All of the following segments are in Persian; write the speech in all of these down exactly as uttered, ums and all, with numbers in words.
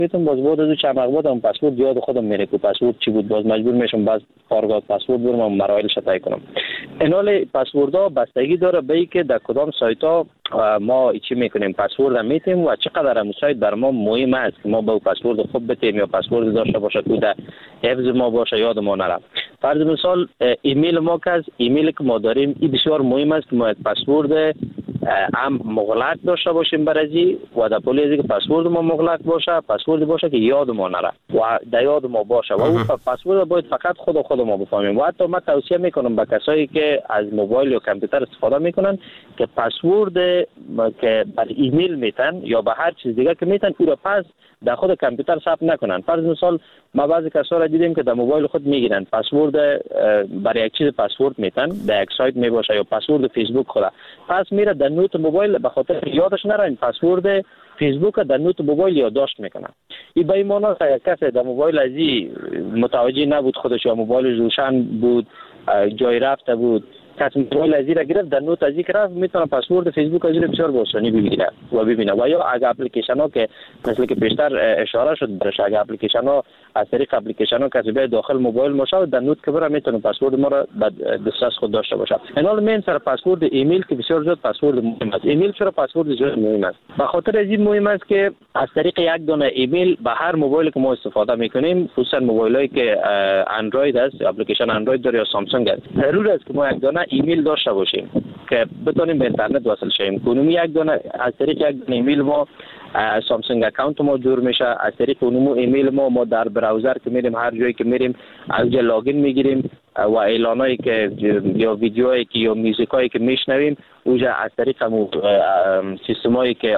میتونم باز بود از چند وقت بعدم پسورد یاد خودم میره که پسورد چی بود، باز مجبور میشم باز کارگاه پسورد برم و مراحلش طی کنم. این حال پسوردها بستگی داره به اینکه در کدام سایت ها ما چی میکنیم، پسورد هم میتیم و چقدر هم سایت بر ما مهم است که ما با پسورد خوب بتیم یا پسورد داشته باشه که در حفظ ما باشه، یاد ما نره. فرض مثال ایمیل ما که از ایمیل که ما داریم این بسیار مهم است که ما پسورد هم مغلق داشته باشیم برای و در پولی از که پسورد ما مغلق باشه، پسورد باشه که یاد ما نره و در یاد ما باشه و اون پسورد باید فقط خود خود ما بفهمیم. و حتی من توصیه میکنم به کسایی که از موبایل یا کامپیوتر استفاده میکنن که پسورد که بر ایمیل میتن یا به هر چیز دیگه که میتن او را پس در خود کامپیوتر ثبت نکنن. فرض مثال ما بعضی کسا را دیدیم که در موبایل خود میگیرن پسورد برای یک چیز پسورد میتن، در یک سایت میباشه یا پسورد فیسبوک خود پس میره در نوت موبایل به خاطر یادش نره این پسورد فیسبوک در نوت موبایل یادداشت میکنه. این به این معنی است کسی در موبایل از این متوجه نبود خودش یا موبایل روشن بود جای رفته بود کسی موبایل از این را گرفت در نوت از این که رفت میتونه پسورد فیسبوک از این بسیار بآسانی بگیره و ببینه. و یا اگه اپلیکیشن ها که مثل که پیشتر اشاره شد برش، اگه اپلیکیشن ها از طریق اپلیکیشن ها کسی به داخل موبایل ما شود در نوت که بره میتونه پسورد ما را به دسترس خود داشته باشه. این حال من سر پسورد ایمیل که بسیار زیاد پسورد مهم است. ایمیل چرا پسورد زیاد مهم است؟ به خاطر از این مهم است که از طریق یک دانه ایمیل به هر موبایلی که ما استفاده میکنیم، خصوصا موبایلایی که اندروید است، اپلیکیشن اندروید داره یا سامسونگ است، ضرور است که ما یک دانه ایمیل داشته باشیم که بتونیم به اینترنت وصل شیم. کنیم یک دانه از طریق یک دانه ایمیل ما سامسونگ اکانت ما جور میشه، از طریق اون ایمیل ما ما در براوزر که میریم هر جایی که میریم از جا لاگین میگیریم و اعلانایی که یا ویدیوهایی که یا موزیکایی که میشنویم اوجا از طریق مو سیستمایی که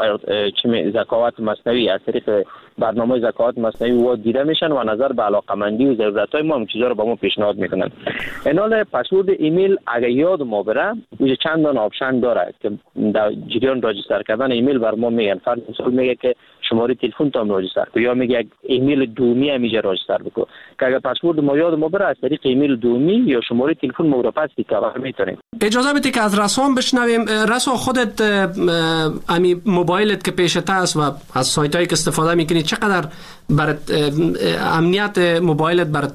چه ذکاوت مصنوعی از طریق برنامه ذکاوت مصنوعی و دیده میشن و نظر به علاقمندی و ضرورت‌های ما هم چیزا رو به ما پیشنهاد میکنن. این حال پسورد ایمیل اگه یاد ما بره اوجا چند تا آپشن داره که در جریان راجستر کردن ایمیل بر ما میگن. فرض مثال میگه که شماره تلفن تام راجستر کن یا میگه ایمیل دومی هم میشه راجستر بکن که اگه پسورد ما یاد ما بره از طریق ایمیل دومی یا شماره تلفن ما رو پس دیکاور میتونیم. اجازه بدید که از رسام بشنویم. رسام خودت امی موبایلت که پیشت است و از سایت هایی که استفاده میکنی چقدر بر امنیت موبایلت بر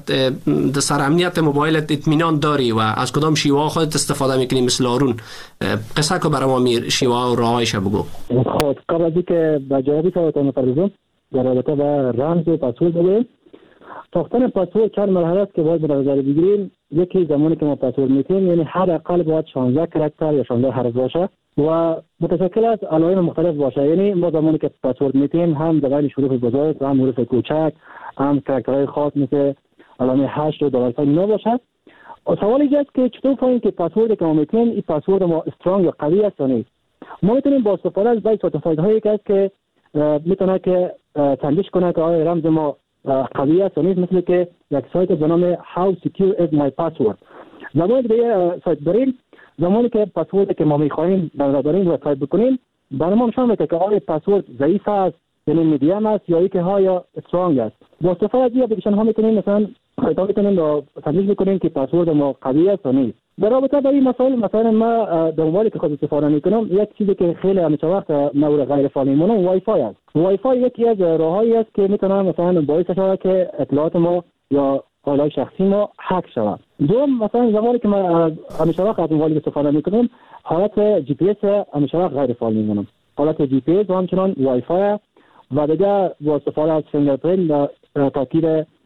سر امنیت موبایلت اطمینان داری و از کدام شیوه خودت استفاده میکنی؟ مثل آرون قصه که برای ما میر شیوه و راهایش بگو. خب قبل از اینکه به جوابی سوالتان بپردازم در رابطه با رمز و پسورد بگویم. ساختن پسورد چند مرحله است که باید به نظر بگیریم. یکی زمانی که ما پسورد میتیم یعنی حد اقل باید شانزده کاراکتر یا شانزده حرف باشه و متشکل از علائم مختلف باشه. یعنی ما زمانی که پسورد میتیم هم دقیق شروع بزرگ و هم حروف کوچک هم کاراکترهای خاص مثل علامه هشت و دالر ساین باشه. سوال اینجاست که چطور فهمیم که پسورد که ما میتیم این پسورد ما استرانگ یا قوی است یا نیست. ما میتونیم با استفاده از بعضی سایت هایی که که میتونه که تندیش کنه که آیا رمز ما قوی است یا نیست، مثل که یک سایت به نام How Secure Is My Password. زمانی که سایت بریم، زمانی که پسورد که ما میخواهیم برداریم و تایپ بکنیم برای ما نشان میده که آیا پسورد ضعیف است یعنی میدیم است یا اینکه ها یا استرانگ است. با استفاده از این اپلیکیشن ها میتونیم مثلا خیلی میتونیم تندیش بکنیم که پسورد ما قوی است یا نیست. در رابطه با این مسائل مثلا ما در موبایلی که خود استفاده میکنم یک چیزی که خیلی همیشه وقت مورد غیر فعال میمونه وای فای است. وای فای یکی از راههایی است که میتونه مثلا باعث شود که اطلاعات ما یا حالات شخصی ما هک شود. دوم مثلا زمانی که ما همیشه وقت از موبایل استفاده میکنم حالت جی پی اس همیشه وقت غیر فعال میمونه. حالت جی پی اس و همچنان وای فای و دیگه با استفاده از فینگرپرینت و تاکید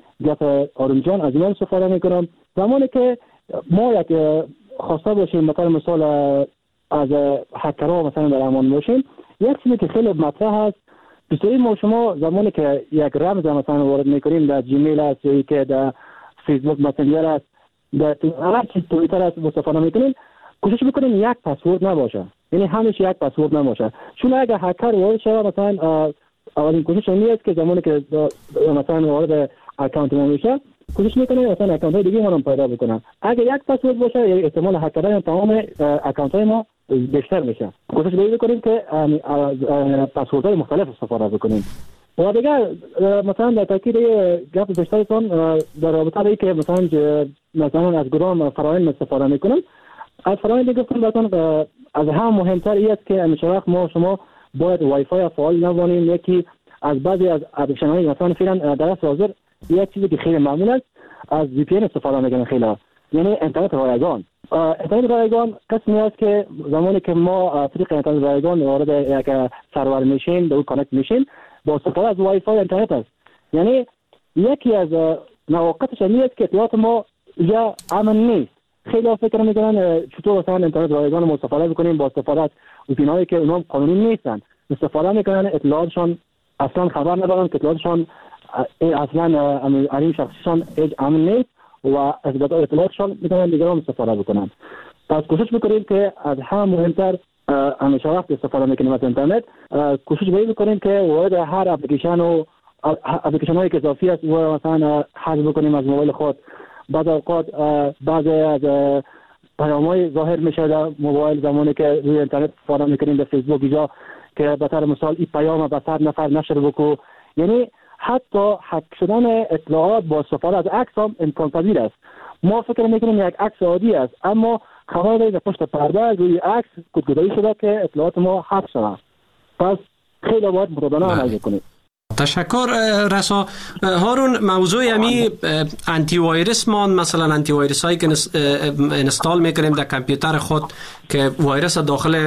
گپ آرون جان از این استفاده میکنم. زمانی که ما یک خواسته باشیم مثلا مثال از هکرها مثلا در امان باشیم، یک چیزی که خیلی مطرح هست بسیاری ما شما زمانی که یک رمز مثلا وارد میکنیم در جیمیل است یا که در فیسبوک مسنجر است در هر چیز توییتر است استفاده میکنیم کوشش میکنیم یک پسورد نباشه، یعنی همیشه یک پسورد نباشه. چون اگر هکر وارد شود مثلا اولین کوشش این است که زمانی که مثلا وارد اکانت ما میشه کوشش میکنه مثلا اکانت های دیگه ما رو پیدا بکنن. اگه یک پسورد باشه احتمال هک کردن تمام اکانت های ما بیشتر میشه. کوشش بکنیم که پسورد های مختلف استفاده بکنیم. و دیگه مثلا در تاکید گپ بیشترتون در رابطه با اینکه مثلا مثلا از گروه فرآیند استفاده میکنم، از فرآیند گفتم براتون از هم مهمتر این است که همیشه وقت ما شما باید وای فای فعال نمونیم. یکی از بعضی از اپلیکیشن‌های مثلا فعلا در حاضر یک چیزی که خیلی معمول است از وی پی ان استفاده میکنن خیلی، یعنی اینترنت رایگان. اینترنت رایگان قسمی است که زمانی که ما طریق اینترنت رایگان وارد یک سرور میشیم به اون کانکت میشیم با استفاده از وای فای اینترنت است. یعنی یکی از نواقصش این است که اطلاعات ما یا امن نیست. خیلی فکر میکنن چطور مثلا اینترنت رایگان ما استفاده بکنیم با استفاده از وی پی ان هایی که اونها قانونی نیستن. استفاده میکنن اطلاعاتشان اصلا خبر ندارن که اطلاعاتشان اصلا امنی شخصیشان امن نیست و از اطلاعاتشان میتونن دیگران استفاده بکنن. پس کوشش بکنیم که از همه مهمتر همیشه وقت استفاده میکنیم از اینترنت کوشش بکنیم که وارد هر اپلیکیشن و اپلیکیشن هایی که اضافی است و مثلا حذف بکنیم از موبایل خود. بعض اوقات بعضی از پیام های ظاهر میشه در موبایل زمانی که روی اینترنت استفاده میکنیم به فیسبوک اینجا که به طور مثال این پیام به صد نفر نشر بکو، یعنی حتی حک شدن اطلاعات با استفاده از عکس هم امکان پذیر است. ما فکر میکنیم یک عکس عادی است اما خبر دارید پشت پرده روی عکس کدگذاری شده که اطلاعات ما حذف شده. پس خیلی باید متدانه عمل کنید. تشکر رسا. هارون، موضوع امی انتی وایرس مان، مثلا انتی وایرس هایی که انستال میکنیم در کامپیوتر خود که وایرس داخل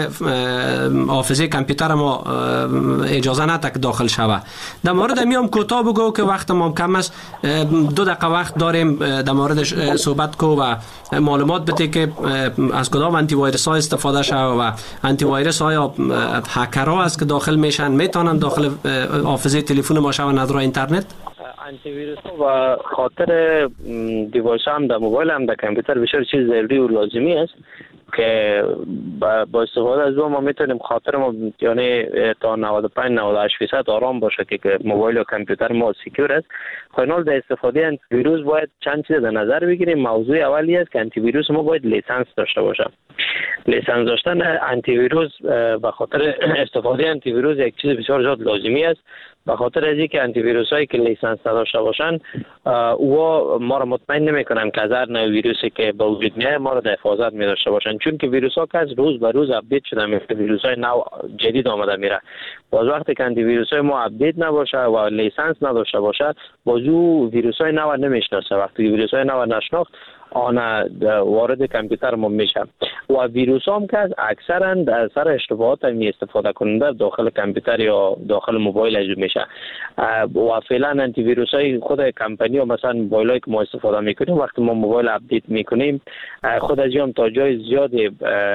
حافظه کامپیوتر ما اجازه نده که داخل شوه. در مورد امی هم کوتاه بگو که وقت ما کم است، دو دقیقه وقت داریم در موردش صحبت کو و معلومات بده که از کدام انتی وایرس ها استفاده شوه و انتی وایرس ها هکرها است که داخل میشن میتونن داخل حافظه تلفن ما شوند از راه اینترنت. آنتی ویروس و خاطر دیوایس هم در موبایل هم در کامپیوتر بسیار چیز ضروری و لازمی است که با استفاده از اون ما میتونیم خاطر ما یعنی تا نود و پنج نود و هشت درصد آرام باشه که موبایل و کامپیوتر ما سکیور است. خب در استفاده انتی ویروس باید چند چیز در نظر بگیریم. موضوع اولی است که انتی ویروس ما باید لیسانس داشته باشه. لیسانس داشتن انتی ویروس به خاطر استفاده انتی ویروس یک چیز بسیار زیاد لازمی است. به خاطر از اینکه انتی ویروس هایی که لیسانس نداشته باشن او ما را مطمئن نمیکنن که از هر نوع ویروسی که به وجود میاد ما را در حفاظت می داشته باشن، چون که ویروس ها که از روز به روز اپدیت شده میره، ویروس های نو جدید آمده میره. باز وقتی که انتی ویروس های ما اپدیت نباشه و لیسانس نداشته باشه باز او ویروس های نو نمیشناسه. وقتی ویروس های نو نشناخت آن وارد کامپیوتر ما میشه و ویروس هم که اکثرا در سر اشتباهات می استفاده کننده داخل کامپیوتر یا داخل موبایل از میشه و فعلا انتی ویروس های خود کمپانی و مثلا موبایل هایی که ما استفاده میکنیم وقتی ما موبایل اپدیت میکنیم خود از هم تا جای زیادی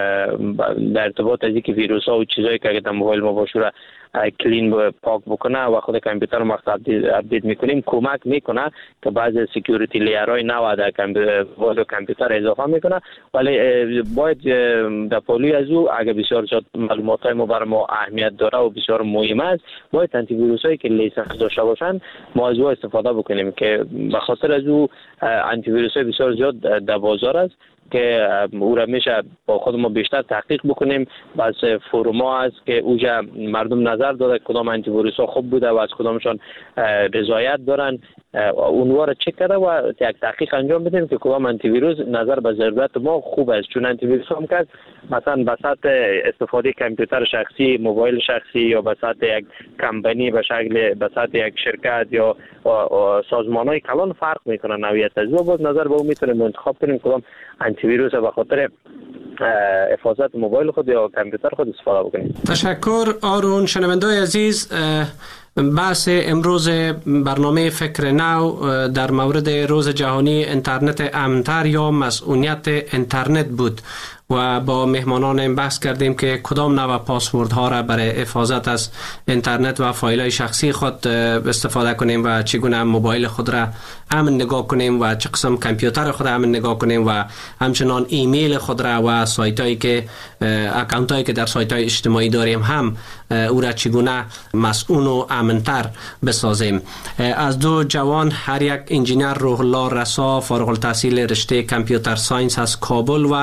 در ارتباط از اینکه ویروس ها و چیزایی که در موبایل ما باشه کلین پاک بکنه و خود کامپیوتر ما اپدیت میکنیم کمک میکنه که بعضی سکیوریتی لیرهای نو در کامپیوتر اضافه میکنه، ولی باید در پالوی از او اگر بسیار زیاد معلومات های ما برای ما اهمیت داره و بسیار مهم است باید انتی ویروس هایی که لیسانس داشته باشن ما از او استفاده بکنیم که به خاطر از او انتی ویروس های بسیار زیاد در بازار است که او را میشه با خود ما بیشتر تحقیق بکنیم. بس فروم ها است که اوجا مردم نظر داده کدام انتی ویروس ها خوب بوده و از کدامشان رضایت دارن اونها را چک کرده و یک تحقیق انجام بدیم که کدام انتی ویروس نظر به ضرورت ما خوب است. چون انتی ویروس هم که مثلا به سطح استفاده کامپیوتر شخصی، موبایل شخصی یا به سطح یک کمپانی به شکل به سطح یک شرکت یا سازمان های کلان فرق میکنه نوعیت از او. باز نظر به او میتونیم انتخاب کنیم کدام انتی ویروس به خاطر حفاظت موبایل خود یا کامپیوتر خود استفاده بکنیم. تشکر آرون. شنونده‌های عزیز، بحث امروز برنامه فکر نو در مورد روز جهانی اینترنت امن‌تر یا مسئولیت اینترنت بود و با مهمانان این بحث کردیم که کدام نوع پاسوردها را برای حفاظت از اینترنت و فایل‌های شخصی خود استفاده کنیم و چگونه موبایل خود را امن نگاه کنیم و چه قسم کامپیوتر خود را امن نگاه کنیم و همچنان ایمیل خود را و سایت‌هایی که اکانت‌هایی که در سایت‌های اجتماعی داریم هم او را چگونه مسئول و امن‌تر بسازیم. از دو جوان، هر یک انجینیر روح الله رسا فارغ التحصیل رشته کامپیوتر ساینس از کابل و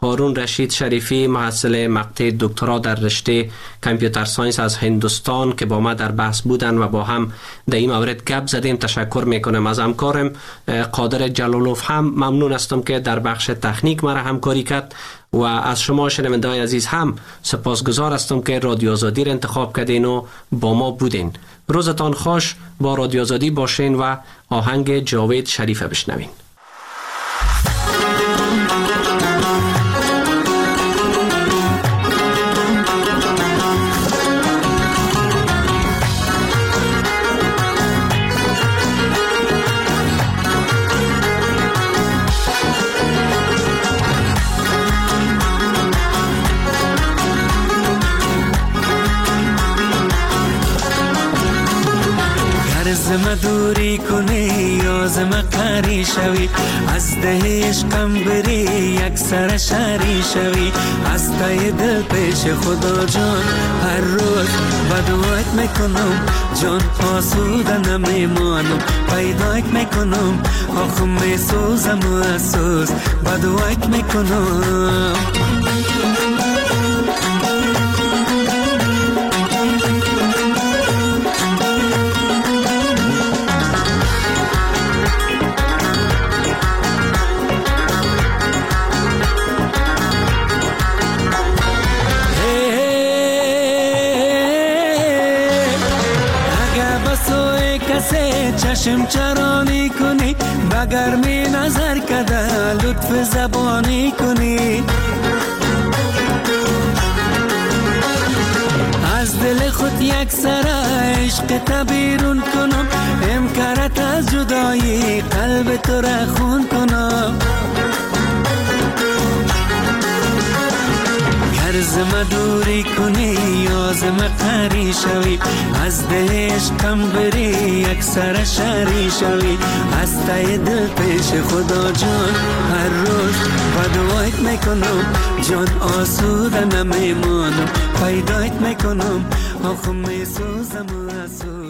هارون رشید شریفی، محصل مقطع دکترا در رشته کامپیوتر ساینس از هندوستان که با ما در بحث بودن و با هم در این مورد گپ زدیم. تشکر میکنم از همکارم قادر جلالوف. هم ممنون هستم که در بخش تکنیک مرا همکاری کرد و از شما شنونده‌های عزیز هم سپاسگزار هستم که رادیو آزادی را انتخاب کردین و با ما بودین. روزتان خوش. با رادیو آزادی باشین و آهنگ جاوید شریف بشنوین. زم دوری کنی یا زم قری شوی، از ده عشقم بری یک سر شری شوی، از تای دل پیش خدا جان هر روز بدوایت میکنم، جان آسوده نمیمانم، پیدایت میکنم، آخم میسوزم و اسوز بدوایت میکنم. چشم چرانی کنی، بگر می نظر کده لطف زبانی کنی، از دل خود یک سر عشق تبیرون کنم، امکارت از جدایی قلب تو را خون کنم. زم دوری کنی یا زم قری شوی، از ده عشقم بری یک سر شری شوی، از تای دل پیش خدا جان هر روز بدوایت میکنم، جان آسوده نمیمانم، پیدایت میکنم، آخم میسوزم و اسوز